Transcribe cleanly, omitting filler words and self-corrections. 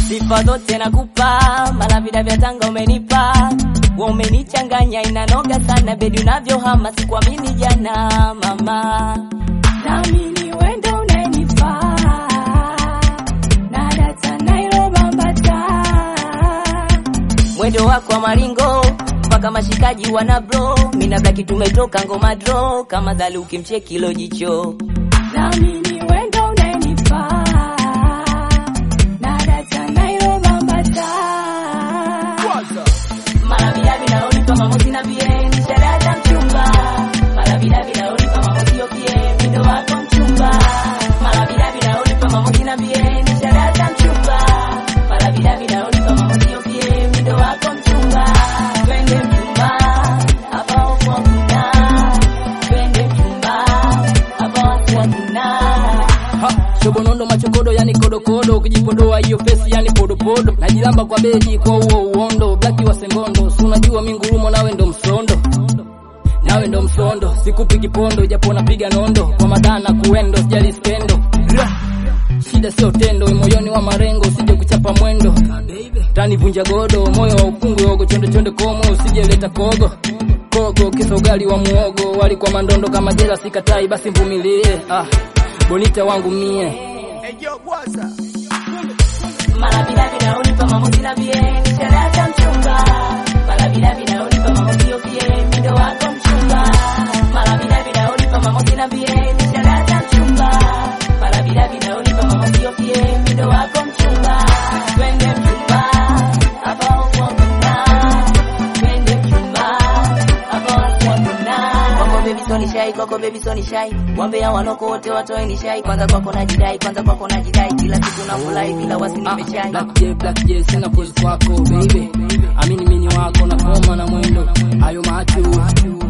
Sifa zote nakupa, malavida vya Tanga umenipa. Umenichanganya inanoga sana, bedi unavyohama sikuamini jana mama. Naamini wendo unanifaa, na data Nairo bambata. Mwendo wako wa maringo, mpaka mashikaji wana bro. Mina blaki tumetoka ngoma draw, kama dhali ukimcheki lo jicho. Naamini wendo unanifaa, na data Nairo bambata. Malavida bila unipa mamozi na bien, sharada mchumba. Malavida bila unipa mamozi yo bien, mindo wako mchumba. Malavida bila unipa mamozi na bien, sharada mchumba. Malavida bila unipa mamozi yo bien, mindo wako mchumba. Twende mchumba, hapa uko kuna. Twende mchumba, hapa uko kuna. Shobonondo machokodo yani kodokodo, ukijipodoa hiyo face yani podopodo. Najilamba kwa bedi kwa huo uondo, blaki wa sengondo. Si unajua mingurumo nawe ndo msondo. Nawe ndo msondo, sikupi kipondo japo napiga nondo. Kwa madana kuendo sijali skendo. Shida sio tendo, moyoni wa marengo usije kuchapa mwendo. Tani vunja godo, moyo wa ukungu yogo, chonde chonde komo usije leta kogo. Kogo kisogali wa muogo, wali kwa mandondo kama jela sikatai basi mvumilie. Bonita wangu mie. Malavida bila unipa mamozi na bien, sharada mchumba. Malavida bila unipa mamozi yo bien, mindo wako mchumba. Malavida bila unipa mamozi na bien, sharada mchumba. Malavida bila unipa mamozi yo bien, mindo wako mchumba. Twende mchumba, hapa uko kuna. Twende mchumba, hapa uko kuna. Kwako baby soni shy, kwako baby soni shy. Wambea wanoko wote watoe ni shy. Kwanza kwako najidai, kwanza kwako najidai. Kila siku na fly bila wasi nimechai. Black J sina pose kwako baby. Amini mini wako na koma na mwendo. Ayo macho